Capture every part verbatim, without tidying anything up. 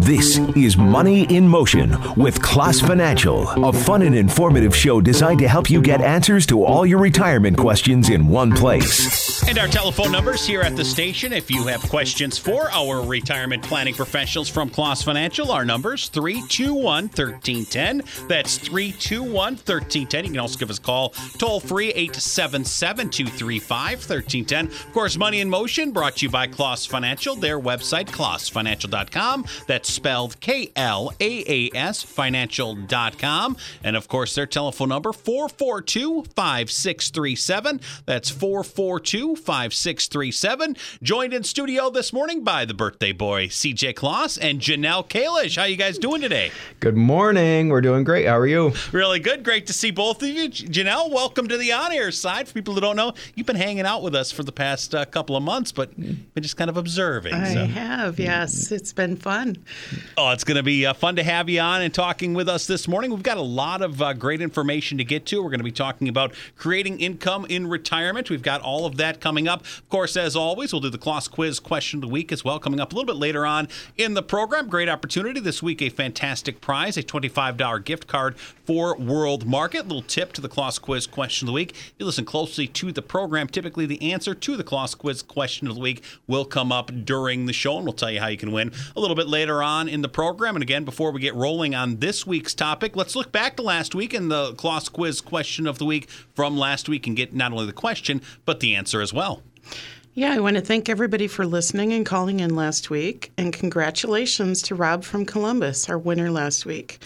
This is Money in Motion with Class Financial, a fun and informative show designed to help you get answers to all your retirement questions in one place. And our telephone numbers here at the station, if you have questions for our retirement planning professionals from Class Financial, our numbers three two one, one three one zero. That's three two one, one three one zero. You can also give us a call toll free eight seven seven, two three five, one three one zero. Of course, Money in Motion brought to you by Claas Financial, their website, claas financial dot com. That's spelled K L A A S financial dot com. And of course, their telephone number four four two, five six three seven. That's four four two, five six three seven. Joined in studio this morning by the birthday boy, C J Claas and Janelle Kalish. How you guys doing today? Good morning. We're doing great. How are you? Really good. Great to see both of you. Janelle, welcome to the on-air side. For people who don't know, you've been hanging out with us for the past uh, couple of months, but been just kind of observing. I so. have, yes. It's been fun. Oh, it's going to be uh, fun to have you on and talking with us this morning. We've got a lot of uh, great information to get to. We're going to be talking about creating income in retirement. We've got all of that coming up. Of course, as always, we'll do the Claas Quiz question of the week as well, coming up a little bit later on in the program. Great opportunity this week, a fantastic prize, a twenty-five dollars gift card for World Market. Little tip to the Claas Quiz question of the week. If you listen closely to the program, typically the answer to the Claas Quiz question of the week will come up during the show, and we'll tell you how you can win a little bit later on in the program. And again, before we get rolling on this week's topic, let's look back to last week and the Claas Quiz question of the week from last week and get not only the question, but the answer as well. Yeah, I want to thank everybody for listening and calling in last week. And congratulations to Rob from Columbus, our winner last week.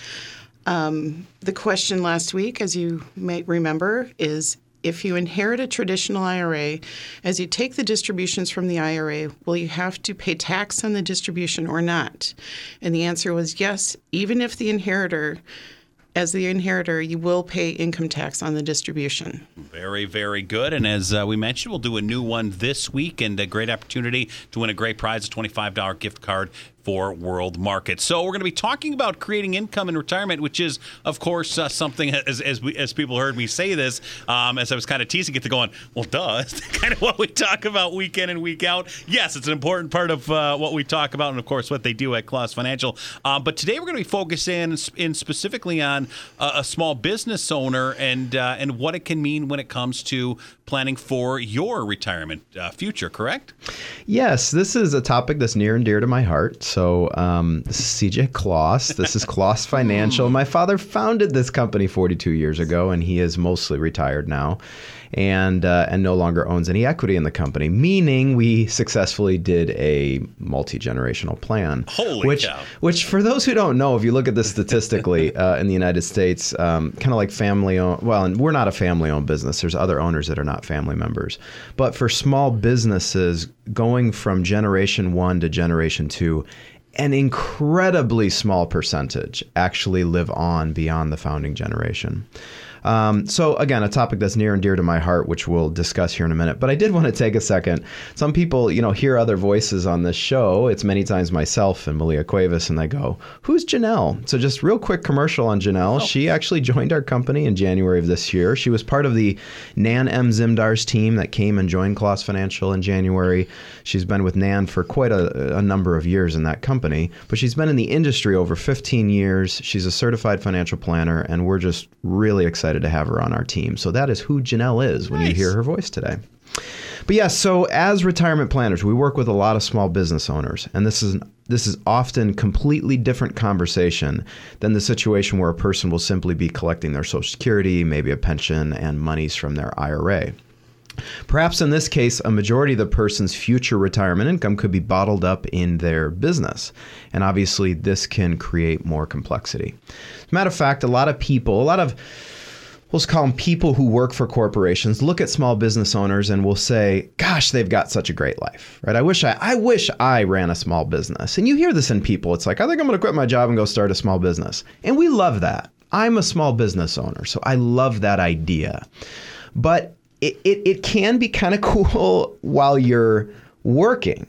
Um, the question last week, as you may remember, is if you inherit a traditional I R A, as you take the distributions from the I R A, will you have to pay tax on the distribution or not? And the answer was yes, even if the inheritor As the inheritor, you will pay income tax on the distribution. Very, very good. And as uh, we mentioned, we'll do a new one this week and a great opportunity to win a great prize, a twenty-five dollars gift card for World Market. So we're going to be talking about creating income in retirement, which is, of course, uh, something, as as, we, as people heard me say this, um, as I was kind of teasing it, to going, well, duh, it's kind of what we talk about week in and week out. Yes, it's an important part of uh, what we talk about and, of course, what they do at Claas Financial. Uh, but today we're going to be focusing in specifically on uh, a small business owner and, uh, and what it can mean when it comes to planning for your retirement uh, future, correct? Yes, this is a topic that's near and dear to my heart. So um, this is C J Claas. This is Claas Financial. My father founded this company forty-two years ago, and he is mostly retired now and uh, and no longer owns any equity in the company, meaning we successfully did a multi-generational plan. Holy which, cow. Which, for those who don't know, if you look at this statistically uh, in the United States, um, kind of like family-owned, well, and we're not a family-owned business. There's other owners that are not family members. But for small businesses, going from generation one to generation two, an incredibly small percentage actually live on beyond the founding generation. Um, so again, a topic that's near and dear to my heart, which we'll discuss here in a minute. But I did want to take a second. Some people, you know, hear other voices on this show. It's many times myself and Malia Cuevas, and they go, "Who's Janelle?" So just real quick commercial on Janelle. Oh. She actually joined our company in January of this year. She was part of the Nan M. Zimdar's team that came and joined Claas Financial in January. She's been with Nan for quite a, a number of years in that company, but she's been in the industry over fifteen years. She's a certified financial planner, and we're just really excited to have her on our team. So that is who Janelle is when nice. You hear her voice today. But yes, so as retirement planners, we work with a lot of small business owners, and this is this is often completely different conversation than the situation where a person will simply be collecting their Social Security, maybe a pension, and monies from their I R A. Perhaps in this case, a majority of the person's future retirement income could be bottled up in their business. And obviously, this can create more complexity. As a matter of fact, a lot of people, a lot of Let's call them people who work for corporations, look at small business owners and will say, gosh, they've got such a great life, right? I wish I, I wish I ran a small business. And you hear this in people. It's like, I think I'm going to quit my job and go start a small business. And we love that. I'm a small business owner, so I love that idea. But it, it, it can be kind of cool while you're working.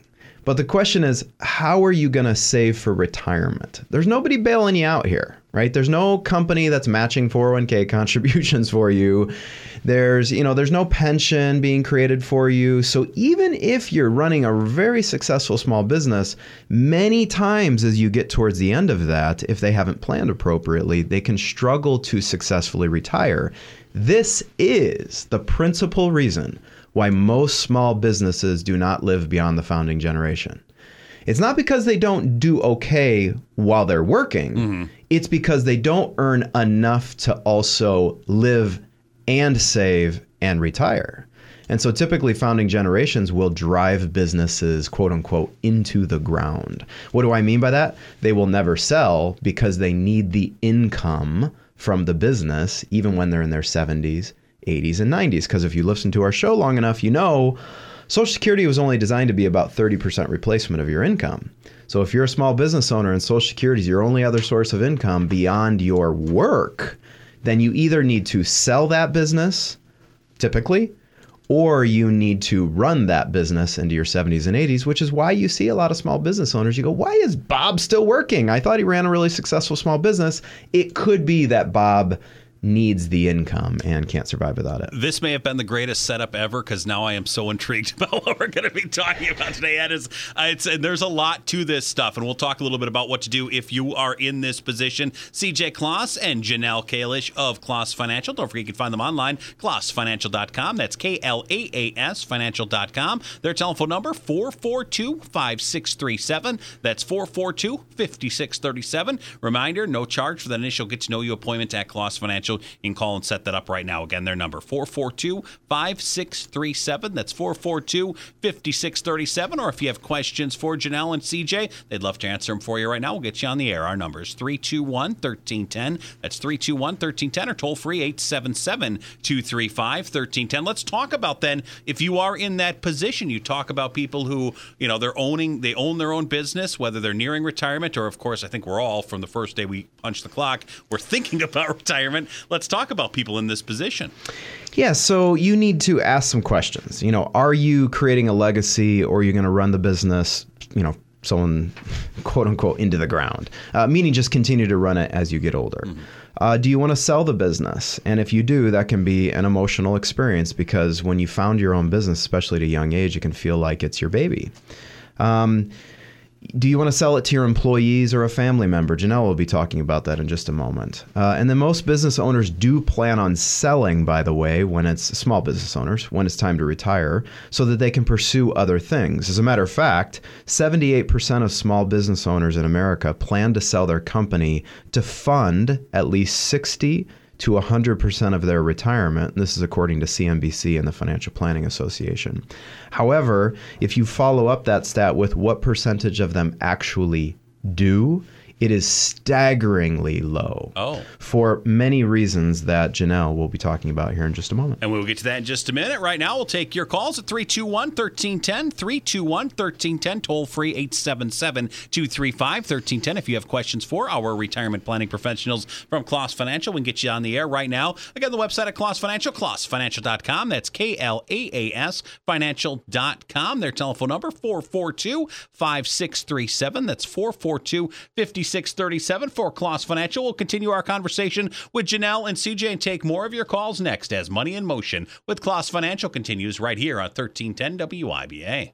But the question is, how are you going to save for retirement? There's nobody bailing you out here, right? There's no company that's matching four oh one k contributions for you. There's, you know, there's no pension being created for you. So even if you're running a very successful small business, many times as you get towards the end of that, if they haven't planned appropriately, they can struggle to successfully retire. This is the principal reason why most small businesses do not live beyond the founding generation. It's not because they don't do okay while they're working. Mm-hmm. It's because they don't earn enough to also live and save and retire. And so typically founding generations will drive businesses, quote unquote, into the ground. What do I mean by that? They will never sell because they need the income from the business, even when they're in their seventies, eighties, and nineties. Because if you listen to our show long enough, you know Social Security was only designed to be about thirty percent replacement of your income. So if you're a small business owner and Social Security is your only other source of income beyond your work, then you either need to sell that business, typically, or you need to run that business into your seventies and eighties, which is why you see a lot of small business owners. You go, why is Bob still working? I thought he ran a really successful small business. It could be that Bob needs the income and can't survive without it. This may have been the greatest setup ever, because now I am so intrigued about what we're going to be talking about today. Ed, is, uh, it's, and there's a lot to this stuff, and we'll talk a little bit about what to do if you are in this position. C J Kloss and Janelle Kalish of Kloss Financial. Don't forget you can find them online, kloss financial dot com. That's K L A A S financial dot com. Their telephone number, four four two, five six three seven. That's four four two, five six three seven. Reminder, no charge for that initial get-to-know-you appointment at Kloss Financial. You can call and set that up right now. Again, their number, four four two, five six three seven. That's four four two, five six three seven. Or if you have questions for Janelle and C J, they'd love to answer them for you right now. We'll get you on the air. Our number is three two one, one three one zero. That's three two one, one three one zero, or toll free eight seven seven, two three five, one three one zero. Let's talk about then, if you are in that position, you talk about people who, you know, they're owning, they own their own business, whether they're nearing retirement, or of course, I think we're all, from the first day we punch the clock, we're thinking about retirement. Let's talk about people in this position. Yeah, so you need to ask some questions. You know, are you creating a legacy, or are you going to run the business, you know, someone, quote unquote, into the ground? Uh, meaning just continue to run it as you get older. Mm-hmm. Uh, do you want to sell the business? And if you do, that can be an emotional experience, because when you found your own business, especially at a young age, it can feel like it's your baby. Um, Do you want to sell it to your employees or a family member? Janelle will be talking about that in just a moment. Uh, and then most business owners do plan on selling, by the way, when it's small business owners, when it's time to retire, so that they can pursue other things. As a matter of fact, seventy-eight percent of small business owners in America plan to sell their company to fund at least sixty to one hundred percent of their retirement. And this is according to C N B C and the Financial Planning Association. However, if you follow up that stat with what percentage of them actually do, it is staggeringly low. Oh. For many reasons that Janelle will be talking about here in just a moment. And we'll get to that in just a minute. Right now, we'll take your calls at three two one, one three one zero, three two one, one three one zero, toll free eight seven seven, two three five, one three one zero. If you have questions for our retirement planning professionals from Kloss Financial, we can get you on the air right now. Again, the website at Kloss Financial, kloss financial dot com. That's K L A A S financial dot com. Their telephone number, four four two, five six three seven. That's four four two, five six three seven for Kloss Financial. We'll continue our conversation with Janelle and C J and take more of your calls next as Money in Motion with Kloss Financial continues right here on thirteen ten W I B A.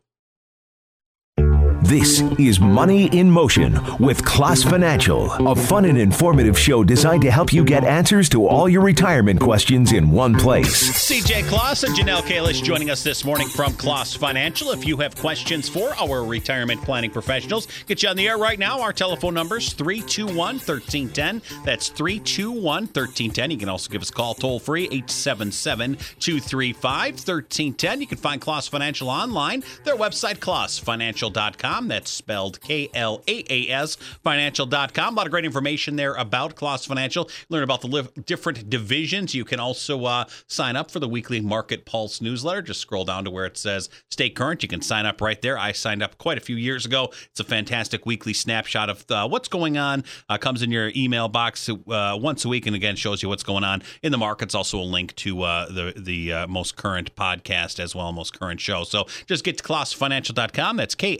This is Money in Motion with Kloss Financial, a fun and informative show designed to help you get answers to all your retirement questions in one place. C J Kloss and Janelle Kalish joining us this morning from Kloss Financial. If you have questions for our retirement planning professionals, get you on the air right now. Our telephone number is three two one, one three one zero. That's three two one, one three one zero. You can also give us a call toll free, eight seven seven, two three five, one three one zero. You can find Kloss Financial online. Their website, kloss financial dot com. That's spelled K L A A S financial dot com. A lot of great information there about Kloss Financial. Learn about the li- different divisions. You can also uh, sign up for the weekly Market Pulse newsletter. Just scroll down to where it says Stay Current. You can sign up right there. I signed up quite a few years ago. It's a fantastic weekly snapshot of uh, what's going on. Uh, comes in your email box uh, once a week, and again shows you what's going on in the markets. Also a link to uh, the the uh, most current podcast as well, most current show. So just get to kloss financial dot com. That's K L A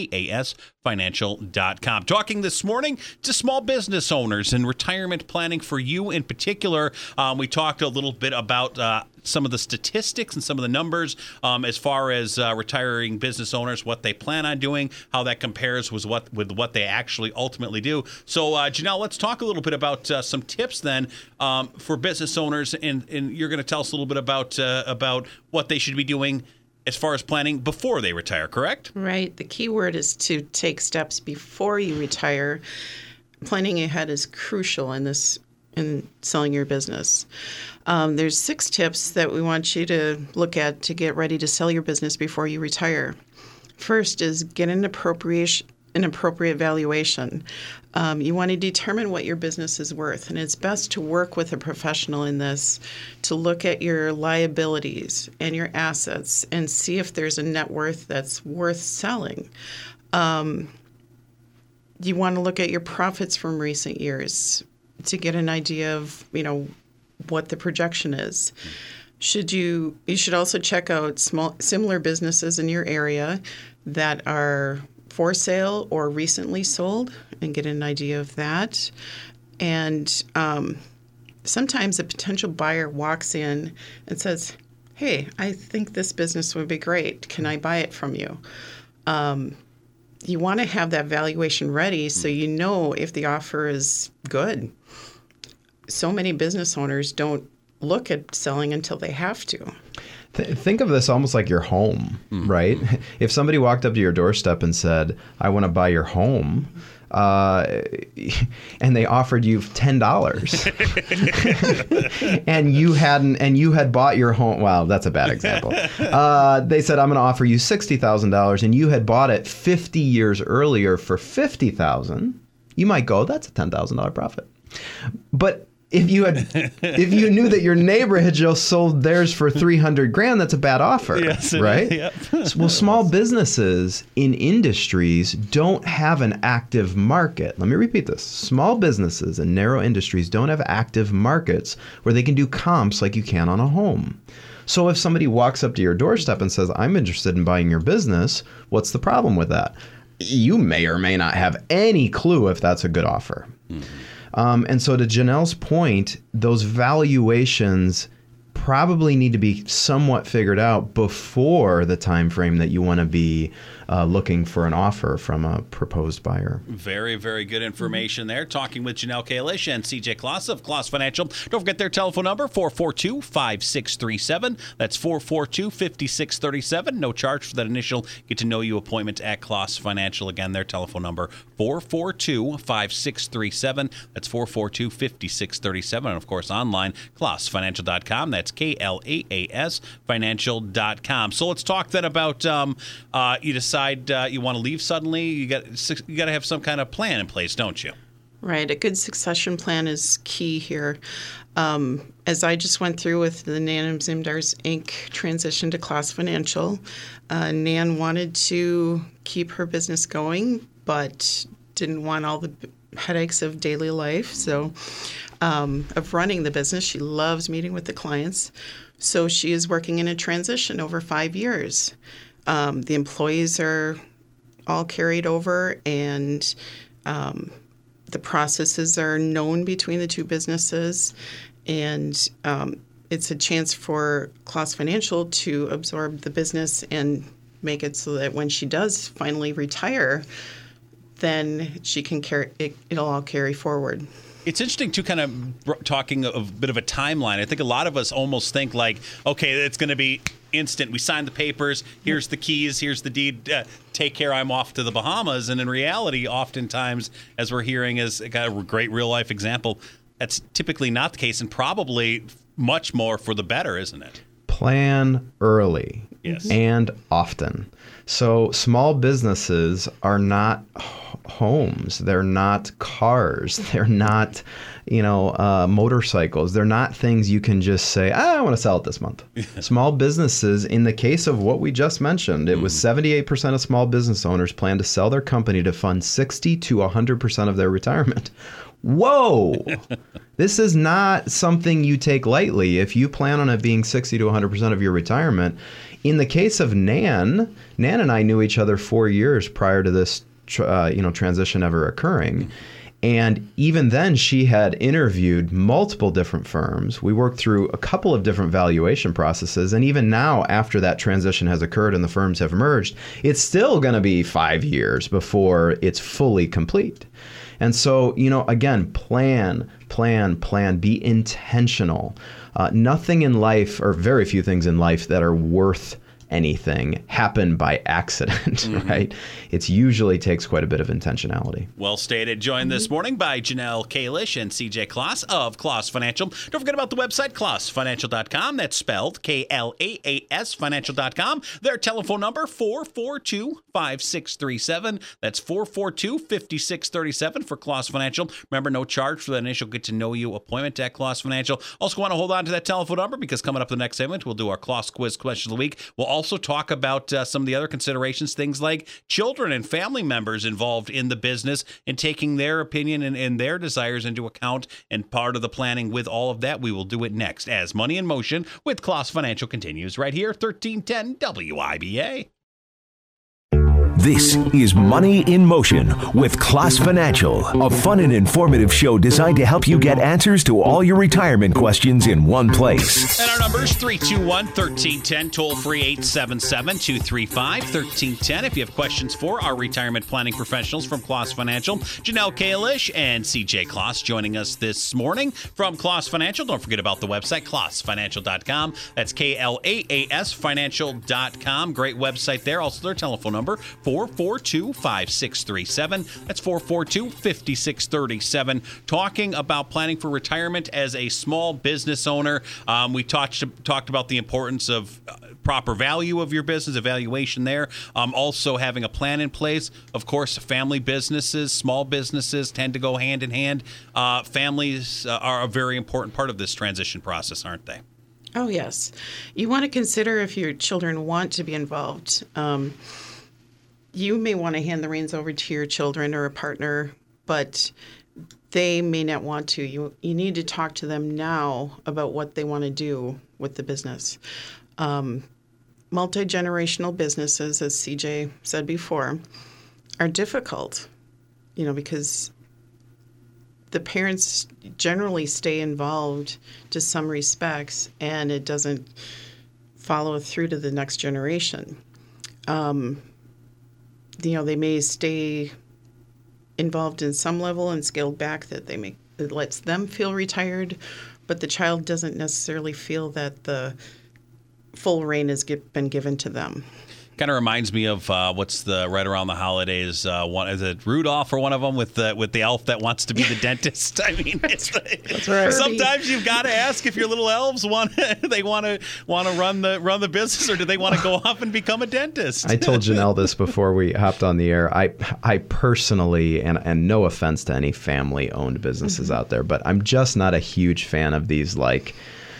A A S financial dot com. Talking this morning to small business owners and retirement planning for you in particular. Um, we talked a little bit about uh, some of the statistics and some of the numbers um, as far as uh, retiring business owners, what they plan on doing, how that compares with what with what they actually ultimately do. So, uh, Janelle, let's talk a little bit about uh, some tips then um, for business owners, and, and you're going to tell us a little bit about uh, about what they should be doing as far as planning before they retire, correct? Right. The key word is to take steps before you retire. Planning ahead is crucial in this in selling your business. Um, there's six tips that we want you to look at to get ready to sell your business before you retire. First is get an appropriation an appropriate valuation. Um, you want to determine what your business is worth, and it's best to work with a professional in this to look at your liabilities and your assets and see if there's a net worth that's worth selling. Um, you want to look at your profits from recent years to get an idea of, you know, what the projection is. Should you you should also check out small similar businesses in your area that are for sale or recently sold and get an idea of that. And um, sometimes a potential buyer walks in and says, hey, I think this business would be great. Can I buy it from you? Um, you want to have that valuation ready so you know if the offer is good. So many business owners don't look at selling until they have to. Th- think of this almost like your home, mm-hmm. right? If somebody walked up to your doorstep and said, I want to buy your home, uh, and they offered you ten dollars and you hadn't, and you had bought your home. Wow, that's a bad example. Uh, they said, I'm going to offer you sixty thousand dollars and you had bought it fifty years earlier for fifty thousand dollars. You might go, that's a ten thousand dollars profit. But If you had, if you knew that your neighbor had just sold theirs for three hundred grand, that's a bad offer, yes, right? Yep. Well, small businesses in industries don't have an active market. Let me repeat this. Small businesses in narrow industries don't have active markets where they can do comps like you can on a home. So if somebody walks up to your doorstep and says, I'm interested in buying your business, what's the problem with that? You may or may not have any clue if that's a good offer. Mm-hmm. Um, and so to Janelle's point, those valuations probably need to be somewhat figured out before the time frame that you want to be uh, looking for an offer from a proposed buyer. Very, very good information there. Talking with Janelle Kalish and C J Kloss of Kloss Financial. Don't forget their telephone number, four four two, five six three seven. That's four four two, five six three seven. No charge for that initial get-to-know-you appointment at Kloss Financial. Again, their telephone number, four four two, five six three seven. That's four four two, five six three seven. And, of course, online, kloss financial dot com. That's K L A A S financial dot com. So let's talk then about um, uh, you decide uh, you want to leave suddenly. You got you got to have some kind of plan in place, don't you? Right. A good succession plan is key here. Um, as I just went through with the Nan and Zimdars Incorporated transition to Kloss Financial, uh, Nan wanted to keep her business going, but didn't want all the headaches of daily life. So um, of running the business, she loves meeting with the clients. So she is working in a transition over five years. Um, the employees are all carried over, and um, the processes are known between the two businesses. And um, it's a chance for Kloss Financial to absorb the business and make it so that when she does finally retire, then she can carry it, it'll all carry forward. It's interesting, too, kind of talking of a bit of a timeline. I think a lot of us almost think like, okay, it's going to be instant. We sign the papers. Here's the keys. Here's the deed. Uh, take care. I'm off to the Bahamas. And in reality, oftentimes, as we're hearing as a great real life example, that's typically not the case, and probably much more for the better, isn't it? Plan early. Yes. And often. So small businesses are not homes. They're not cars. They're not, you know, uh, motorcycles. They're not things you can just say, ah, I want to sell it this month. Small businesses, in the case of what we just mentioned, it mm. was seventy-eight percent of small business owners plan to sell their company to fund sixty to one hundred percent of their retirement. Whoa! This is not something you take lightly. If you plan on it being sixty to one hundred percent of your retirement, In the case of Nan, Nan and I knew each other four years prior to this uh, you know, transition ever occurring. And even then, she had interviewed multiple different firms. We worked through a couple of different valuation processes. And even now, after that transition has occurred and the firms have merged, it's still going to be five years before it's fully complete. And so, you know, again, plan, plan, plan, be intentional. Uh, nothing in life, or very few things in life that are worth anything happen by accident, mm-hmm. right? It usually takes quite a bit of intentionality. Well stated. Joined this morning by Janelle Kalish and C J Kloss of Kloss Financial. Don't forget about the website, kloss financial dot com. That's spelled K L A A S financial dot com. Their telephone number, four four two, five six three seven. That's four four two, five six three seven for Kloss Financial. Remember, no charge for that initial get-to-know-you appointment at Kloss Financial. Also want to hold on to that telephone number because coming up the next segment, we'll do our Kloss Quiz Question of the Week. We'll also talk about uh, some of the other considerations, things like children and family members involved in the business and taking their opinion and, and their desires into account, and part of the planning with all of that. We will do it next as Money in Motion with Kloss Financial continues right here, thirteen ten W I B A. This is Money in Motion with Kloss Financial, a fun and informative show designed to help you get answers to all your retirement questions in one place. And our number is three two one, one three one zero, toll free eight seven seven, two three five, one three one zero. If you have questions for our retirement planning professionals from Kloss Financial, Janelle Kalish and C J Kloss joining us this morning from Kloss Financial. Don't forget about the website, kloss financial dot com. That's K L A A S financial dot com. Great website there. Also their telephone number, four four two, five six three seven. That's four four two, five six three seven. Talking about planning for retirement as a small business owner. Um, we talked talked about the importance of uh, proper value of your business, evaluation there. Um, also having a plan in place. Of course, family businesses, small businesses tend to go hand in hand. Uh, families uh, are a very important part of this transition process, aren't they? Oh, yes. You want to consider if your children want to be involved. Um, You may want to hand the reins over to your children or a partner, but they may not want to. You you need to talk to them now about what they want to do with the business. Um, multi-generational businesses, as C J said before, are difficult, you know, because the parents generally stay involved to some respects, and it doesn't follow through to the next generation. Um, you know, they may stay involved in some level and scaled back that they make, it lets them feel retired, but the child doesn't necessarily feel that the full reign has get, been given to them. Kind of reminds me of uh, what's the right around the holidays. Uh, one is it Rudolph or one of them with the with the elf that wants to be the dentist. I mean, it's the, that's right. Sometimes you've got to ask if your little elves want they want to want to run the run the business, or do they want to go off and become a dentist? I told Janelle this before we hopped on the air. I I personally, and and no offense to any family owned businesses mm-hmm. out there, but I'm just not a huge fan of these like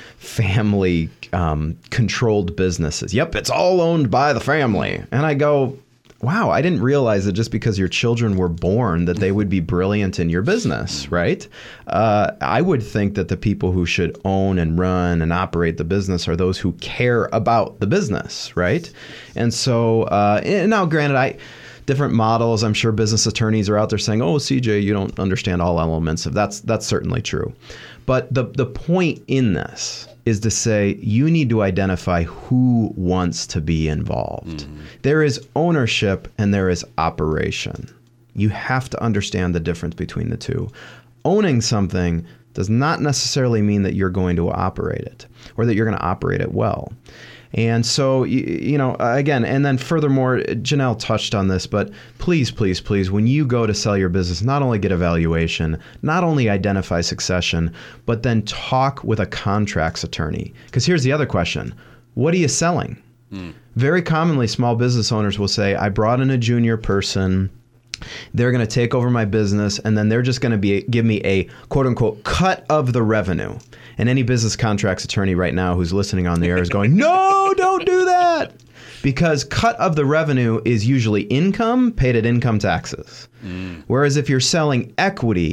family um, controlled businesses. Yep, it's all owned by the family. And I go, wow, I didn't realize that just because your children were born that they would be brilliant in your business, right? Uh, I would think that the people who should own and run and operate the business are those who care about the business, right? And so uh, and now, granted, I different models. I'm sure business attorneys are out there saying, "Oh, C J, you don't understand all elements of that's that's certainly true." But the the point in this is to say you need to identify who wants to be involved. Mm-hmm. There is ownership and there is operation. You have to understand the difference between the two. Owning something does not necessarily mean that you're going to operate it or that you're going to operate it well. And so, you, you know, again, and then furthermore, Janelle touched on this, but please, please, please, when you go to sell your business, not only get a valuation, not only identify succession, but then talk with a contracts attorney. Because here's the other question. What are you selling? Mm. Very commonly, small business owners will say, I brought in a junior person. They're going to take over my business, and then they're just going to be give me a quote unquote cut of the revenue. And any business contracts attorney right now who's listening on the air is going, no, don't do that. Because cut of the revenue is usually income paid at income taxes. Mm. Whereas if you're selling equity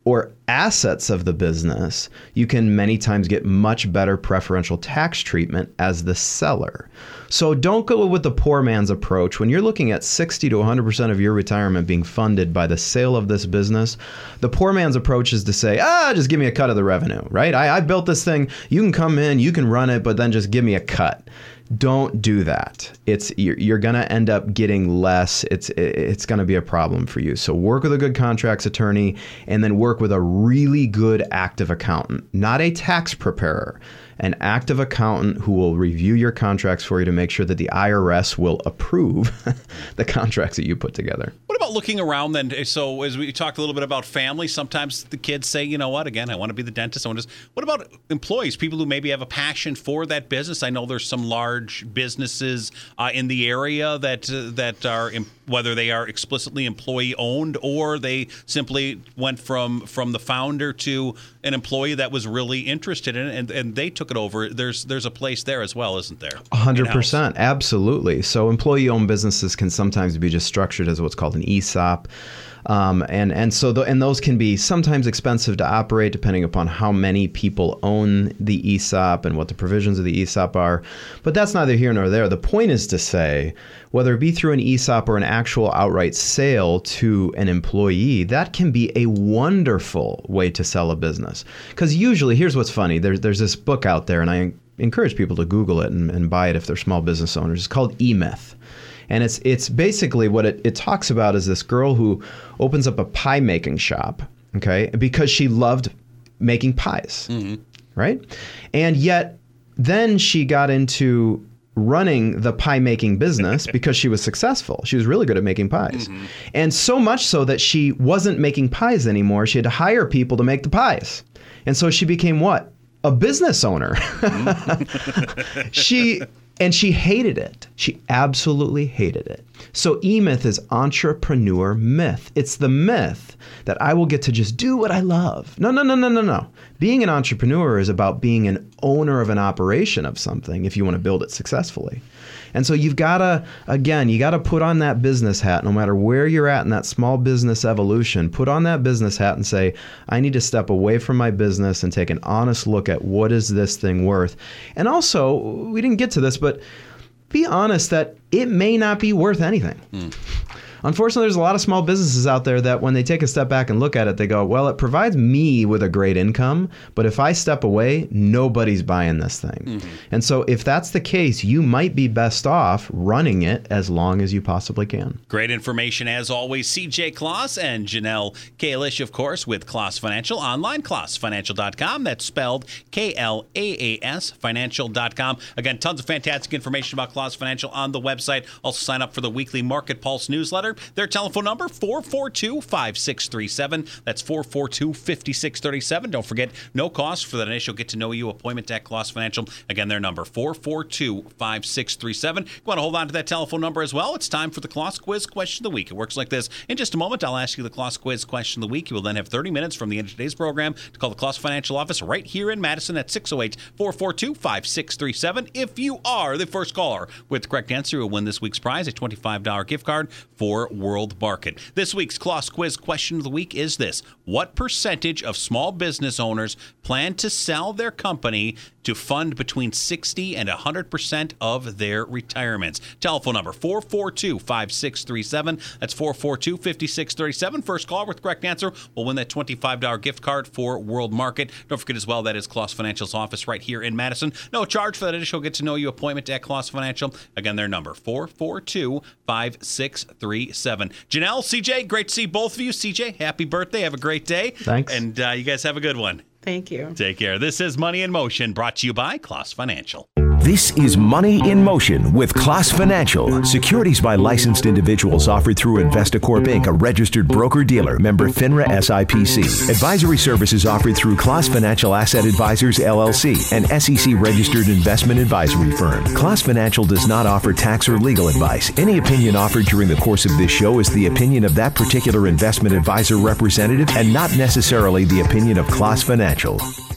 or assets of the business, you can many times get much better preferential tax treatment as the seller. So don't go with the poor man's approach. When you're looking at sixty to one hundred percent of your retirement being funded by the sale of this business, the poor man's approach is to say, ah, just give me a cut of the revenue, right? I, I built this thing. You can come in, you can run it, but then just give me a cut. Don't do that. It's you're, you're going to end up getting less. It's it's going to be a problem for you. So work with a good contracts attorney, and then work with a really good active accountant, not a tax preparer, an active accountant who will review your contracts for you to make sure that the I R S will approve the contracts that you put together. What about looking around then? So as we talked a little bit about family, sometimes the kids say, you know what, again, I want to be the dentist. I want to. What about employees, people who maybe have a passion for that business? I know there's some large businesses uh, in the area that uh, that are, whether they are explicitly employee owned or they simply went from from the founder to an employee that was really interested in it, and, and they took it over. There's there's a place there as well, isn't there? one hundred percent. In-house. Absolutely. So employee-owned businesses can sometimes be just structured as what's called an E S O P. Um, and and so the, and those can be sometimes expensive to operate depending upon how many people own the E S O P and what the provisions of the E S O P are. But that's neither here nor there. The point is to say, whether it be through an E S O P or an actual outright sale to an employee, that can be a wonderful way to sell a business. Because usually, here's what's funny. There's, there's this book out there, and I encourage people to Google it and, and buy it if they're small business owners. It's called E-Myth. And it's it's basically what it, it talks about is this girl who opens up a pie making shop, okay, because she loved making pies, mm-hmm. right? And yet then she got into running the pie making business because she was successful. She was really good at making pies. Mm-hmm. And so much so that she wasn't making pies anymore. She had to hire people to make the pies. And so she became what? A business owner. Mm-hmm. she... And she hated it. She absolutely hated it. So E-Myth is entrepreneur myth. It's the myth that I will get to just do what I love. No, no, no, no, no, no. Being an entrepreneur is about being an owner of an operation of something if you want to build it successfully. And so you've got to, again, you got to put on that business hat no matter where you're at in that small business evolution. Put on that business hat and say, I need to step away from my business and take an honest look at what is this thing worth. And also, we didn't get to this, but be honest that it may not be worth anything. Mm. Unfortunately, there's a lot of small businesses out there that when they take a step back and look at it, they go, well, it provides me with a great income, but if I step away, nobody's buying this thing. Mm-hmm. And so if that's the case, you might be best off running it as long as you possibly can. Great information as always. C J Kloss and Janelle Kalish, of course, with Kloss Financial. Online, kloss financial dot com. That's spelled K L A A S, financial dot com. Again, tons of fantastic information about Kloss Financial on the website. Also sign up for the weekly Market Pulse newsletter. Their telephone number, four four two, five six three seven. That's four four two, five six three seven. Don't forget, no cost for that initial get-to-know-you appointment at Kloss Financial. Again, their number, four four two, five six three seven. You want to hold on to that telephone number as well. It's time for the Kloss Quiz Question of the Week. It works like this. In just a moment, I'll ask you the Kloss Quiz Question of the Week. You will then have thirty minutes from the end of today's program to call the Kloss Financial office right here in Madison at six oh eight, four four two, five six three seven. If you are the first caller with the correct answer, you'll win this week's prize, a twenty-five dollars gift card for World Market. This week's Kloss Quiz Question of the Week is this. What percentage of small business owners plan to sell their company to fund between sixty and one hundred percent of their retirements? Telephone number, four four two, five six three seven. That's four four two, five six three seven. First caller with the correct answer will win that twenty-five dollars gift card for World Market. Don't forget as well, that is Kloss Financial's office right here in Madison. No charge for that initial get-to-know-you appointment at Kloss Financial. Again, their number, four four two, five six three seven. Janelle, C J, great to see both of you. C J, happy birthday. Have a great day. Thanks. And uh, you guys have a good one. Thank you. Take care. This is Money in Motion, brought to you by Kloss Financial. This is Money in Motion with Kloss Financial. Securities by licensed individuals offered through Investacorp Incorporated, a registered broker-dealer, member FINRA S I P C. Advisory services offered through Kloss Financial Asset Advisors, L L C, an S E C-registered investment advisory firm. Kloss Financial does not offer tax or legal advice. Any opinion offered during the course of this show is the opinion of that particular investment advisor representative and not necessarily the opinion of Kloss Financial.